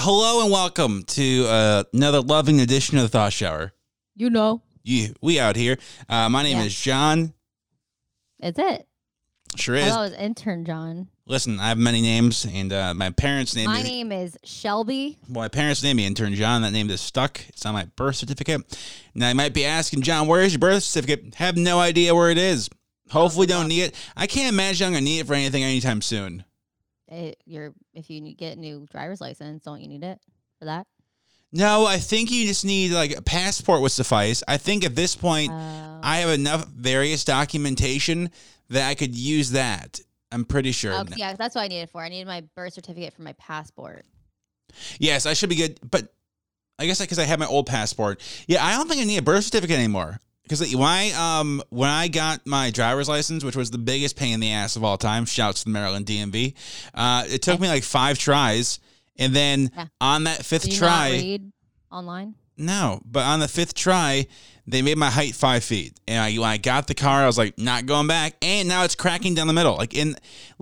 Hello and welcome to another loving edition of the Thought Shower. You know. We out here. My name is John. Is it? Sure is. I thought it was intern John. Listen, I have many names, and my parents' name My name is Shelby. Well, my parents named me intern John. That name is stuck. It's on my birth certificate. Now, you might be asking, John, where is your birth certificate? Have no idea where it is. Hopefully don't need it. I can't imagine I'm going to need it for anything anytime soon. If you get a new driver's license, don't you need it for that? No, I think you just need, like, a passport would suffice. I think at this point, I have enough various documentation that I could use that. I'm pretty sure. Oh, yeah, that's what I needed for. I needed my birth certificate for my passport. Yes, I should be good. But I guess because I have my old passport. Yeah, I don't think I need a birth certificate anymore. Because when I got my driver's license, which was the biggest pain in the ass of all time, shouts to the Maryland DMV, it took me like 5 tries. And then on that 5th try... Did you not read online? No, but on the 5th try, they made my height 5 feet. And when I got the car, I was like, not going back. And now it's cracking down the middle. Like in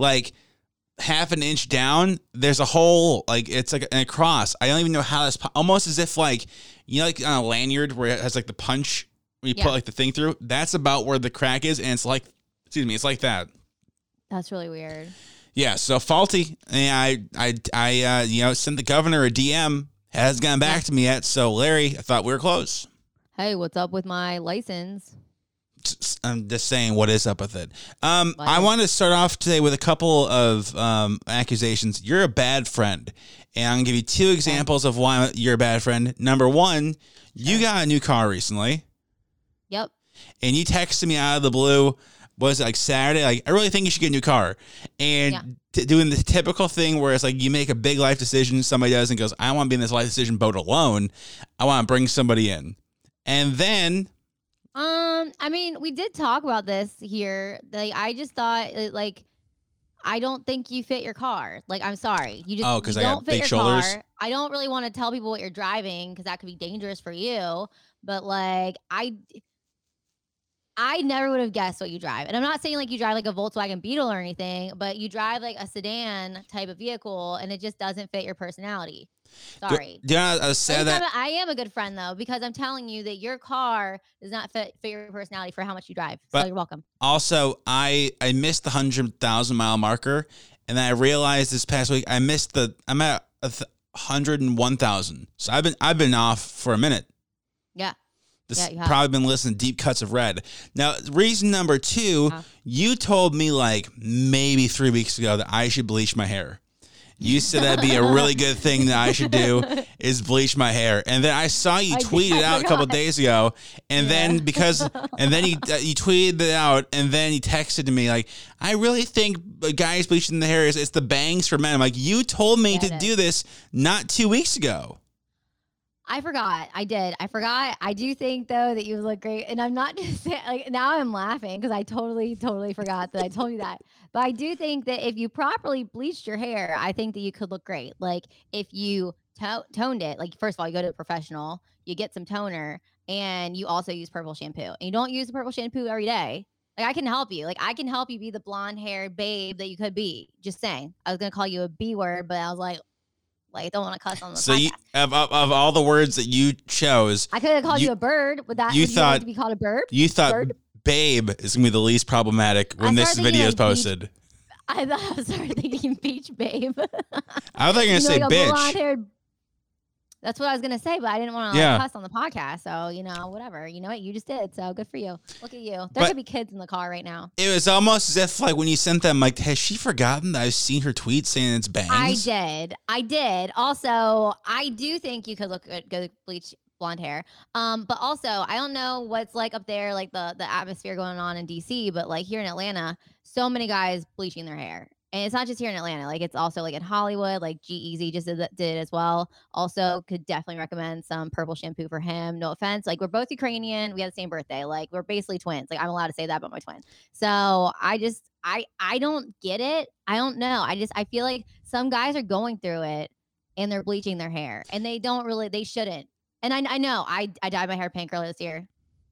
half an inch down, there's a hole. Like it's like a cross. I don't even know how that's almost as if like, you know, like on a lanyard where it has like the punch where you put like the thing through. That's about where the crack is. And it's like, it's like that. That's really weird. Yeah, so faulty. And I sent the governor a DM. Hasn't gotten back to me yet. So, Larry, I thought we were close. Hey, what's up with my license? I'm just saying, what is up with it? I want to start off today with a couple of accusations. You're a bad friend. And I'm going to give you 2 examples of why you're a bad friend. Number 1, you got a new car recently. Yep. And you texted me out of the blue. Was it like Saturday? Like, I really think you should get a new car. And doing the typical thing where it's like you make a big life decision, somebody does and goes, I don't want to be in this life decision boat alone. I want to bring somebody in. And then... I mean, we did talk about this here. Like, I just thought, like, I don't think you fit your car. Like, I'm sorry. You just because I don't fit your shoulders. Car. I don't really want to tell people what you're driving because that could be dangerous for you. But, like, I never would have guessed what you drive. And I'm not saying like you drive like a Volkswagen Beetle or anything, but you drive like a sedan type of vehicle and it just doesn't fit your personality. Sorry. I am a good friend though, because I'm telling you that your car does not fit your personality for how much you drive. So you're welcome. Also, I missed the 100,000 mile marker. And then I realized this past week, I'm at 101,000. So I've been off for a minute. Yeah. Probably been listening to Deep Cuts of Red. Now, reason number 2, you told me like maybe 3 weeks ago that I should bleach my hair. You said that'd be a really good thing that I should do is bleach my hair. And then I saw you tweet it out a couple of days ago. And then you tweeted it out and then you texted to me like, I really think guys bleaching the hair it's the bangs for men. I'm like, you told me to do this not 2 weeks ago. I forgot. I did. I forgot. I do think though that you look great, and I'm not just saying, like now I'm laughing because I totally forgot that I told you that. But I do think that if you properly bleached your hair, I think that you could look great. Like if you toned it, like first of all, you go to a professional, you get some toner, and you also use purple shampoo. And you don't use the purple shampoo every day. Like I can help you. Like I can help you be the blonde haired babe that you could be. Just saying. I was gonna call you a B word, but I was like. Like, don't want to cuss on the podcast. Of all the words that you chose, I could have called you a bird. Would you like to be called a bird? You thought babe is going to be the least problematic when this video is posted. I started thinking beach babe. I thought you were going to say bitch. That's what I was going to say, but I didn't want to cuss on the podcast. So, whatever. You know what? You just did. So good for you. Look at you. There could be kids in the car right now. It was almost as if, like, when you sent them, like, has she forgotten that I've seen her tweet saying it's bangs? I did. Also, I do think you could look good bleach blonde hair. But also, I don't know what's like up there, like the atmosphere going on in DC, but like here in Atlanta, so many guys bleaching their hair. And it's not just here in Atlanta. Like it's also like in Hollywood, like G-Eazy just did it as well. Also could definitely recommend some purple shampoo for him. No offense. Like we're both Ukrainian. We have the same birthday. Like we're basically twins. Like I'm allowed to say that about my twin. So I don't get it. I don't know. I feel like some guys are going through it and they're bleaching their hair and they shouldn't. And I know I dyed my hair pink earlier this year.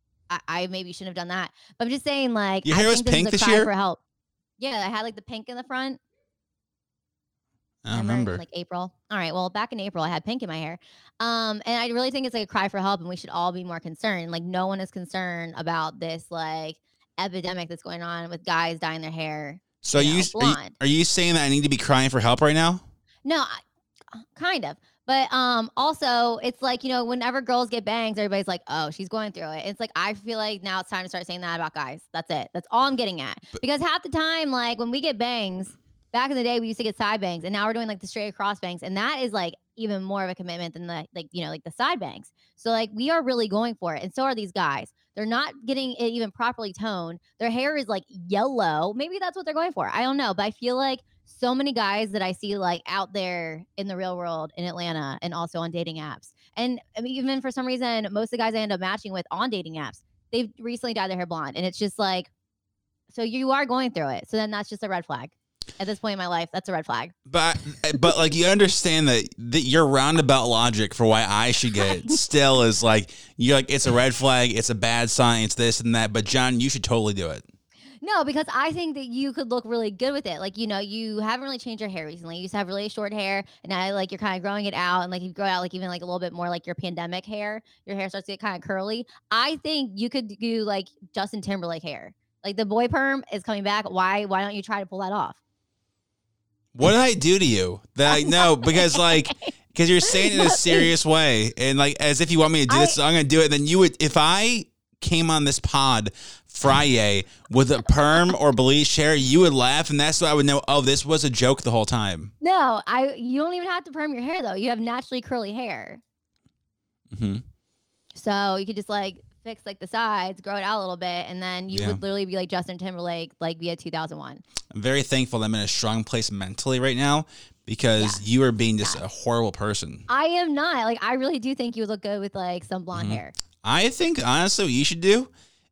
I maybe shouldn't have done that. But I'm just saying like, your hair was pink this year? For help. Yeah, I had like the pink in the front. I don't remember. Like April. All right. Well, back in April, I had pink in my hair. And I really think it's like a cry for help, and we should all be more concerned. Like, no one is concerned about this like epidemic that's going on with guys dyeing their hair. So blonde. Are you saying that I need to be crying for help right now? No, kind of. But also, it's like, whenever girls get bangs, everybody's like, oh, she's going through it. It's like, I feel like now it's time to start saying that about guys. That's it. That's all I'm getting at. Because half the time, like when we get bangs, back in the day, we used to get side bangs, and now we're doing like the straight across bangs. And that is like even more of a commitment than the like the side bangs. So like we are really going for it. And so are these guys. They're not getting it even properly toned. Their hair is like yellow. Maybe that's what they're going for. I don't know. But I feel like so many guys that I see like out there in the real world in Atlanta and also on dating apps. And I mean, even for some reason, most of the guys I end up matching with on dating apps, they've recently dyed their hair blonde. And it's just like, so you are going through it. So then that's just a red flag. At this point in my life, that's a red flag. But like you understand that your roundabout logic for why I should get it still is like, you're like, it's a red flag, it's a bad sign, it's this and that. But John, you should totally do it. No, because I think that you could look really good with it. Like, you haven't really changed your hair recently. You used to have really short hair, and now like you're kind of growing it out, and like you grow out like even like a little bit more like your pandemic hair. Your hair starts to get kind of curly. I think you could do like Justin Timberlake hair. Like the boy perm is coming back. Why don't you try to pull that off? What did I do to you? That I know, because you're saying it in a serious way, and like as if you want me to do this, so I'm gonna do it. Then you would, if I came on this pod Friday with a perm or bleached hair, you would laugh, and that's why I would know. Oh, this was a joke the whole time. No, you don't even have to perm your hair though. You have naturally curly hair. Mm-hmm. So you could just like fix like the sides, grow it out a little bit, and then you would literally be like Justin Timberlake, like via 2001. I'm very thankful that I'm in a strong place mentally right now, because you are being just a horrible person. I am not. Like, I really do think you would look good with like some blonde hair. I think honestly what you should do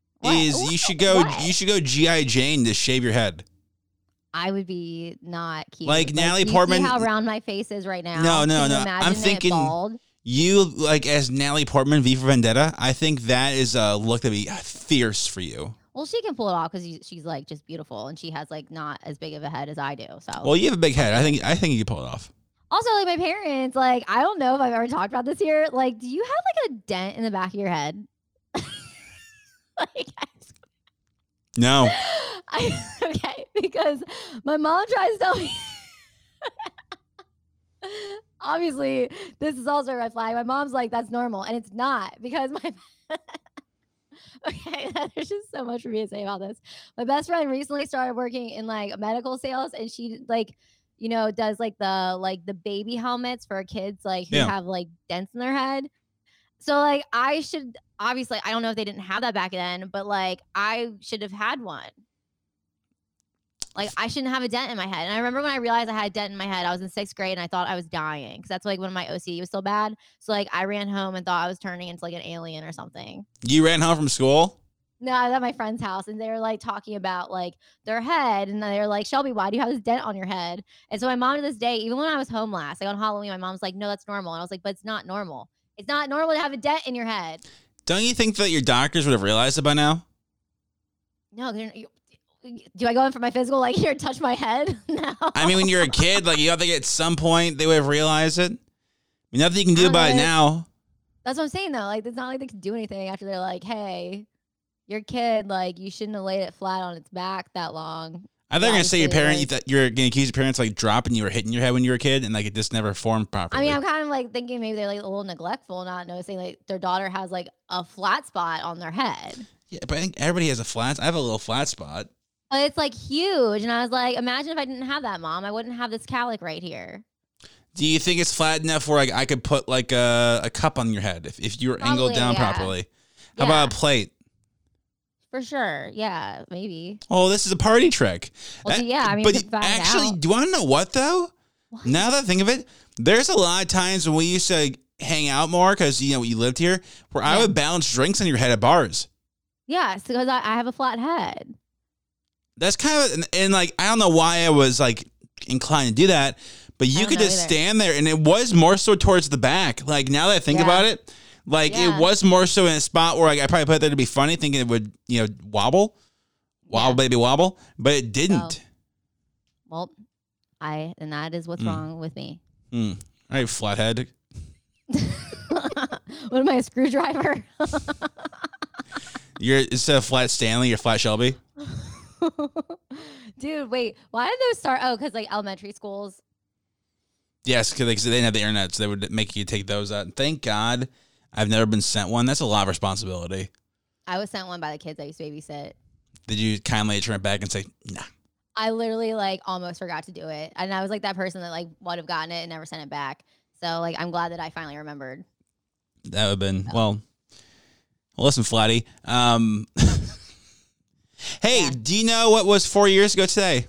is you should go G.I. Jane to shave your head. I would be not cute. Like Natalie Portman. See how round my face is right now? No. I'm thinking bald? You like as Natalie Portman, V for Vendetta. I think that is a look that'd be fierce for you. Well, she can pull it off because she's like just beautiful, and she has like not as big of a head as I do. So, well, you have a big head. I think you can pull it off. Also, like my parents, like I don't know if I've ever talked about this here. Like, do you have like a dent in the back of your head? No. Okay, because my mom tries to tell me. Obviously, this is also a red flag. My mom's like, that's normal, and it's not, because my. Okay, there's just so much for me to say about this. My best friend recently started working in like medical sales, and she like, does like the baby helmets for kids like who have like dents in their head. So like I should obviously, I don't know if they didn't have that back then, but like I should have had one. Like I shouldn't have a dent in my head. And I remember when I realized I had a dent in my head, I was in 6th grade and I thought I was dying because that's like when my OCD was so bad. So like I ran home and thought I was turning into like an alien or something. You ran home from school? No, I was at my friend's house and they were like talking about like their head, and they were like, Shelby, why do you have this dent on your head? And so my mom to this day, even when I was home last, like on Halloween, my mom's like, no, that's normal. And I was like, but it's not normal. It's not normal to have a dent in your head. Don't you think that your doctors would have realized it by now? No, do I go in for my physical, like, here, touch my head? No. I mean, when you're a kid, like, you have to get at some point, they would have realized it. I mean, nothing you can do about it now. That's what I'm saying, though. Like, it's not like they can do anything after they're like, hey, your kid, like, you shouldn't have laid it flat on its back that long. I thought you were going to say your parent, that you're going to accuse your parents, like, dropping you or hitting your head when you were a kid, and, like, it just never formed properly. I mean, I'm kind of, like, thinking maybe they're, like, a little neglectful, not noticing, like, their daughter has, like, a flat spot on their head. Yeah, but I think everybody has a flat. I have a little flat spot. But it's like huge. And I was like, imagine if I didn't have that, Mom. I wouldn't have this calic right here. Do you think it's flat enough where I could put like a cup on your head if you were angled down properly? How about a plate? For sure. Yeah, maybe. Oh, this is a party trick. Well, yeah, I mean, but actually, do you want to know what, though? What? Now that I think of it, there's a lot of times when we used to hang out more because, you lived here, where I would balance drinks on your head at bars. Yeah, because I have a flat head. That's kind of, and like, I don't know why I was like inclined to do that, but you could just stand there, and it was more so towards the back. Like, now that I think about it, like, it was more so in a spot where I probably put it there to be funny, thinking it would, wobble, baby, wobble, but it didn't. Well, And that is what's wrong with me. All right, flathead. What am I, a screwdriver? You're instead of Flat Stanley, you're Flat Shelby. Dude, wait. Why did those start? Oh, because like elementary schools. Yes, because they didn't have the internet, so they would make you take those out. And thank God I've never been sent one. That's a lot of responsibility. I was sent one by the kids I used to babysit. Did you kindly turn it back and say, nah? I literally like almost forgot to do it. And I was like that person that like would have gotten it and never sent it back. So like I'm glad that I finally remembered. That would have been, well, listen, Flatty. Hey, Yeah. do you know what was 4 years ago today?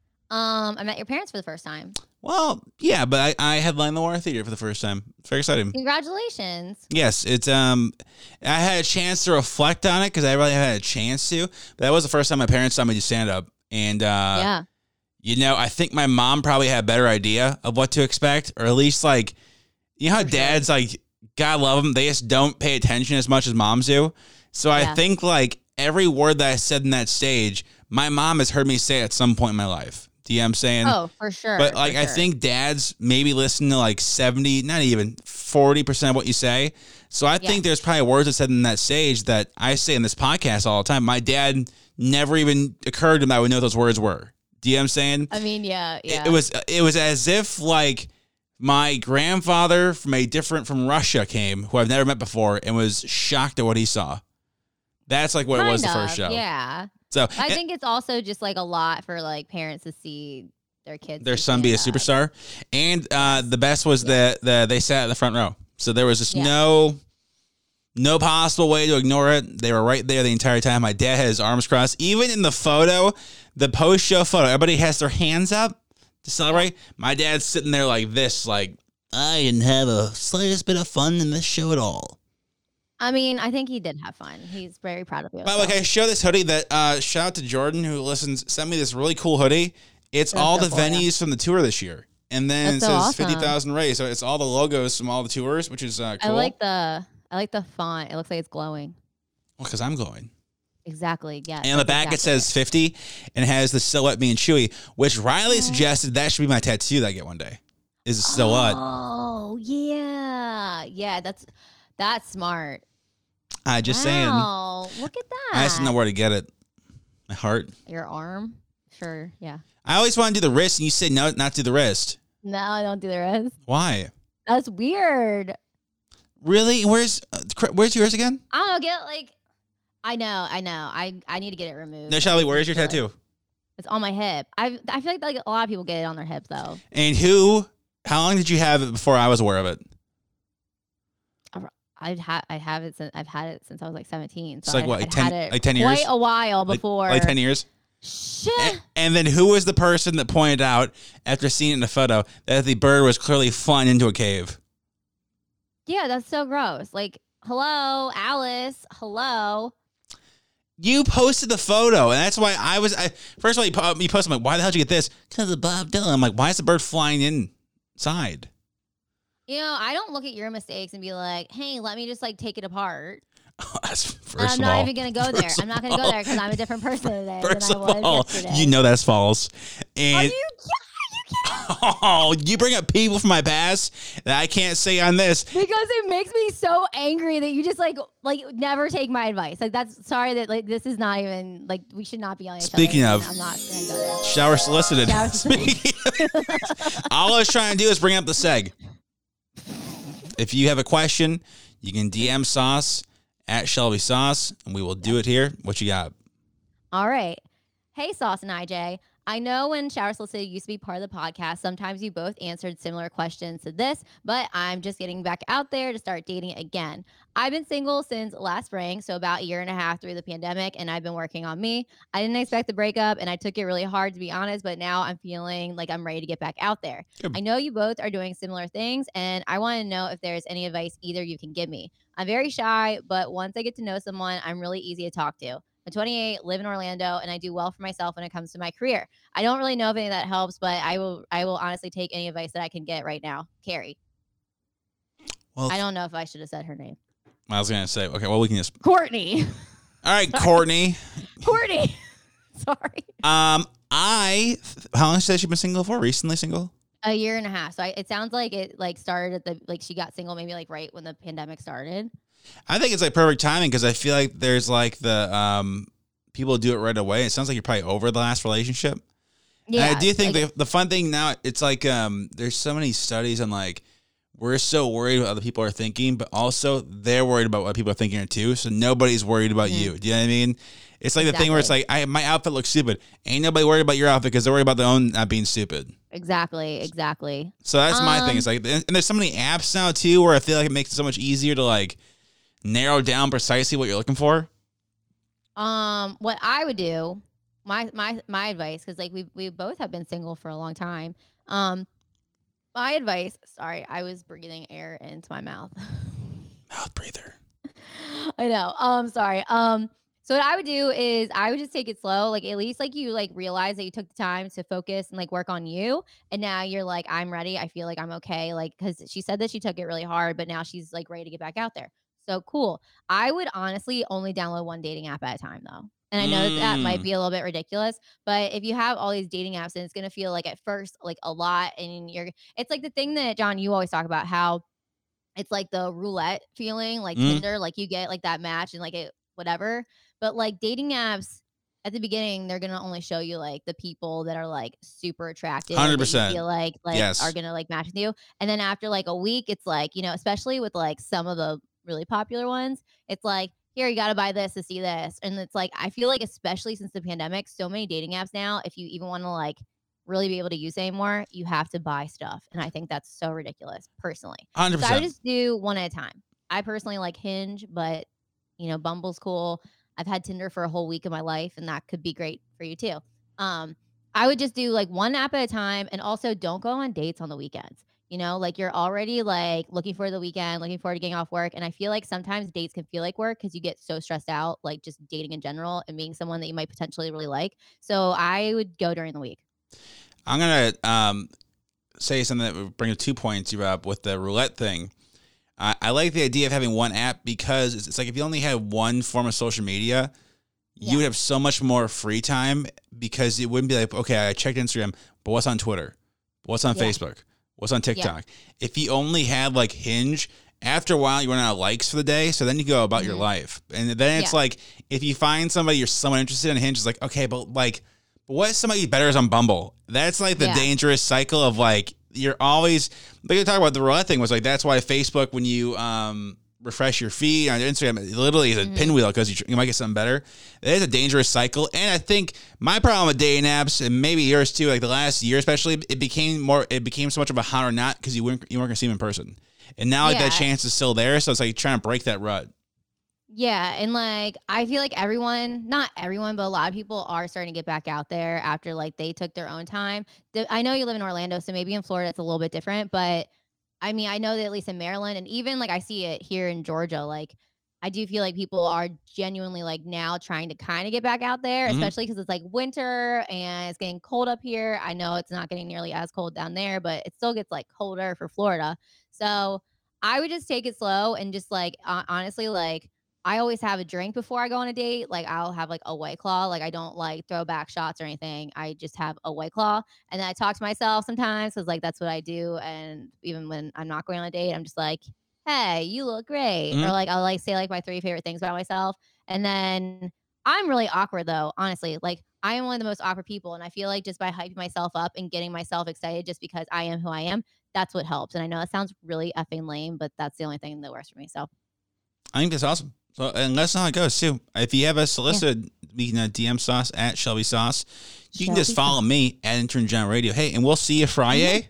I met your parents for the first time. Well, yeah, but I headlined the War Theater for the first time. It's very exciting. Congratulations. Yes, it's I had a chance to reflect on it because I really had a chance to. But that was the first time my parents saw me do stand up, and Yeah. you know, I think my mom probably had a better idea of what to expect, or at least like, you know how For sure. dads like, God love them, they just don't pay attention as much as moms do. So I Yeah. think like every word that I said in that stage, my mom has heard me say at some point in my life. Do you know what I'm saying? Oh, for sure. But like, for I sure. think dads maybe listen to like 70, not even 40% of what you say. So I think there's probably words I said in that stage that I say in this podcast all the time. My dad never even occurred to him that I would know what those words were. Do you know what I'm saying? I mean, yeah. It was as if like my grandfather from Russia came, who I've never met before, and was shocked at what he saw. That's like what it was the first show. Yeah. So I think it's also just like a lot for like parents to see their kids, their son be a superstar. And the best was that they sat at the front row. So there was just no possible way to ignore it. They were right there the entire time. My dad had his arms crossed. Even in the photo, the post-show photo, everybody has their hands up to celebrate. My dad's sitting there like this, like, I didn't have a slightest bit of fun in this show at all. I mean, I think he did have fun. He's very proud of you. But like, I show this hoodie that shout out to Jordan who listens, sent me this really cool hoodie. It's all the venues from the tour this year. And then That's it so says awesome. 50,000 raised. So it's all the logos from all the tours, which is cool. I like the font. It looks like it's glowing. Well, because I'm glowing. Exactly. Yeah. And on the back it says 50 and it has the silhouette me and Chewy, which Riley suggested that should be my tattoo that I get one day. Is a silhouette. Oh yeah, yeah. That's smart. I just saying. Wow, look at that. I just don't know where to get it. My heart. Your arm. Sure. Yeah. I always want to do the wrist, and you say no, not do the wrist. No, I don't do the rest. Why? That's weird. Really? Where's yours again? I don't get like. I know. I need to get it removed. No, Shelby, where's your tattoo? It's on my hip. I feel like a lot of people get it on their hip though. And how long did you have it before I was aware of it? I've had it since I was like 17. So It's like what, I'd 10 had it like 10 years? Quite a while before. Like 10 years? Shit. And then who was the person that pointed out after seeing it in the photo that the bird was clearly flying into a cave? Yeah, that's so gross. Like, hello, Alice. Hello. You posted the photo, and that's why first of all, you posted, I'm like, why the hell did you get this? Because of Bob Dylan. I'm like, why is the bird flying inside? You know, I don't look at your mistakes and be like, hey, let me just like take it apart. That's And I'm first of not all. even going to go there. I'm not going to go there because I'm a different person today First than I of was all, yesterday. you know that's false. Are And you oh, you bring up people from my past that I can't say on this. Because it makes me so angry that you just like never take my advice. Like that's sorry that like this is not even like we should not be on each Speaking other. of- I'm not gonna go there. Shower solicited. Shower solicited. All I was trying to do is bring up the seg. If you have a question, you can DM Sauce at Shelby Sauce, and we will do it here. What you got? All right. Hey, Sauce and IJ. I know when Shower Solicited used to be part of the podcast, sometimes you both answered similar questions to this, but I'm just getting back out there to start dating again. I've been single since last spring, so about a year and a half through the pandemic, and I've been working on me. I didn't expect the breakup, and I took it really hard, to be honest, but now I'm feeling like I'm ready to get back out there. Good. I know you both are doing similar things, and I want to know if there's any advice either you can give me. I'm very shy, but once I get to know someone, I'm really easy to talk to. I'm 28, live in Orlando, and I do well for myself when it comes to my career. I don't really know if any of that helps, but I will honestly take any advice that I can get right now. Carrie. Well, I don't know if I should have said her name. I was gonna say, okay, well, we can just. Courtney. All right, Courtney. Courtney. Sorry. How long has she been single for? Recently single? A year and a half. So it sounds like it like started at she got single maybe like right when the pandemic started. I think it's like perfect timing because I feel like there's like the people do it right away. It sounds like you're probably over the last relationship. Yeah. And I do think the fun thing now, it's like there's so many studies on like we're so worried what other people are thinking, but also they're worried about what people are thinking too. So nobody's worried about you. Do you know what I mean? It's like the thing where it's like, my outfit looks stupid. Ain't nobody worried about your outfit because they're worried about their own not being stupid. Exactly. So that's my thing. It's like, and there's so many apps now too, where I feel like it makes it so much easier to like narrow down precisely what you're looking for. What I would do, my advice, because like we both have been single for a long time. My advice. Sorry, I was breathing air into my mouth. Mouth breather. I know. Sorry. So what I would do is I would just take it slow. Like at least like you like realize that you took the time to focus and like work on you. And now you're like, I'm ready. I feel like I'm okay. Like, cause she said that she took it really hard, but now she's like ready to get back out there. So cool. I would honestly only download one dating app at a time though. And I know that might be a little bit ridiculous, but if you have all these dating apps and it's going to feel like at first, like a lot and it's like the thing that John, you always talk about how it's like the roulette feeling, like Tinder, like you get like that match and like it, whatever. But like dating apps at the beginning, they're going to only show you like the people that are like super attractive. 100%. Feel like yes. are going to like match with you. And then after like a week, it's like, especially with like some of the really popular ones, it's like, here, you got to buy this to see this. And it's like, I feel like, especially since the pandemic, so many dating apps now, if you even want to like really be able to use it anymore, you have to buy stuff. And I think that's so ridiculous, personally. 100%. So I would just do one at a time. I personally like Hinge, but, Bumble's cool. I've had Tinder for a whole week of my life, and that could be great for you too. I would just do like one app at a time, and also don't go on dates on the weekends. Like you're already like looking for the weekend, looking forward to getting off work. And I feel like sometimes dates can feel like work because you get so stressed out, like just dating in general and being someone that you might potentially really like. So I would go during the week. I'm going to say something that would bring 2 points you up with the roulette thing. I like the idea of having one app because it's like if you only had one form of social media, you would have so much more free time because it wouldn't be like, okay, I checked Instagram, but what's on Twitter? What's on Facebook? What's on TikTok? Yeah. If you only had like Hinge, after a while you run out of likes for the day, so then you go about your life. And then it's like, if you find somebody you're somewhat interested in, Hinge is like, okay, but what if somebody better is on Bumble? That's like the dangerous cycle of like, you're always, like you talk about the roulette thing was like, that's why Facebook, when you refresh your feed on Instagram, it literally is a pinwheel because you might get something better. It is a dangerous cycle. And I think my problem with dating apps, and maybe yours too, like the last year especially, it became so much of a hot or not because you weren't going to see them in person. And now like that chance is still there. So it's like trying to break that rut. Yeah. And like, I feel like not everyone, but a lot of people are starting to get back out there after like they took their own time. I know you live in Orlando, so maybe in Florida it's a little bit different, but I mean, I know that at least in Maryland and even like I see it here in Georgia, like I do feel like people are genuinely like now trying to kind of get back out there, especially because it's like winter and it's getting cold up here. I know it's not getting nearly as cold down there, but it still gets like colder for Florida. So I would just take it slow and just like, honestly, like I always have a drink before I go on a date. Like I'll have like a White Claw. Like I don't like throw back shots or anything. I just have a White Claw. And then I talk to myself sometimes because like that's what I do. And even when I'm not going on a date, I'm just like, hey, you look great. Or like I'll like say like my 3 favorite things about myself. And then I'm really awkward though, honestly. Like I am one of the most awkward people. And I feel like just by hyping myself up and getting myself excited just because I am who I am, that's what helps. And I know it sounds really effing lame, but that's the only thing that works for me. So I think that's awesome. So, and that's how it goes too. If you have a solicited, we can DM Sauce at Shelby Sauce. You can just follow me at Intern John Radio. Hey, and we'll see you Friday.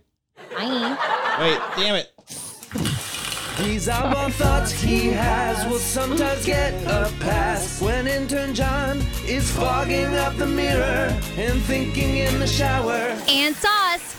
Bye. Wait, damn it. These outlaw thoughts he has will sometimes get a pass when Intern John is fogging up the mirror and thinking in the shower. And Sauce.